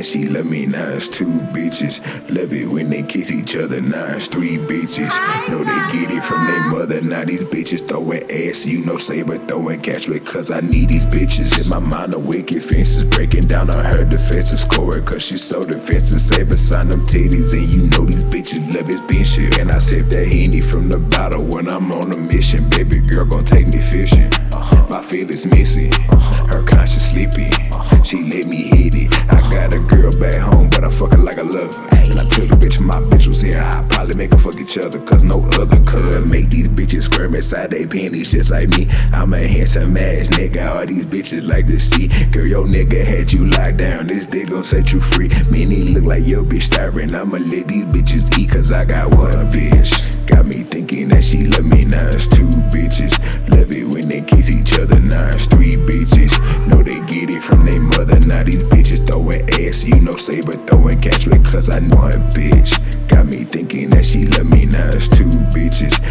she love me, now it's 2 bitches. Love it when they kiss each other, now it's 3 bitches. Know they get it from their mother, now these bitches throwing ass. You know Saber throwing cash because I need these bitches. In my mind a wicked fences, breaking down on her defensive score cause she so defensive. Saber sign them titties and you know these bitches love his bitch shit. And I sip that Henny from the bottle when I'm on a mission. Baby girl gon' take me fishing. My feelings missing, her conscience sleepy. She let me hit it. I got a girl back home, but I fuck her like I love her. And I tell the bitch my bitch was here, I'd probably make her fuck each other, cause no other could make these bitches squirm inside they panties just like me. I'm a handsome ass nigga, all these bitches like to see. Girl, your nigga had you locked down, this dick gon' set you free. Many look like your bitch starving, I'ma let these bitches eat, cause I got one bitch. Got me thinking that she love me, now it's 2 bitches. Love it when they kiss each other, now it's 3 bitches. Know they get it from their mother, now these bitches throwing ass. You know Saber throwing cash because I know one bitch. Got me thinking that she love me, now it's 2 bitches.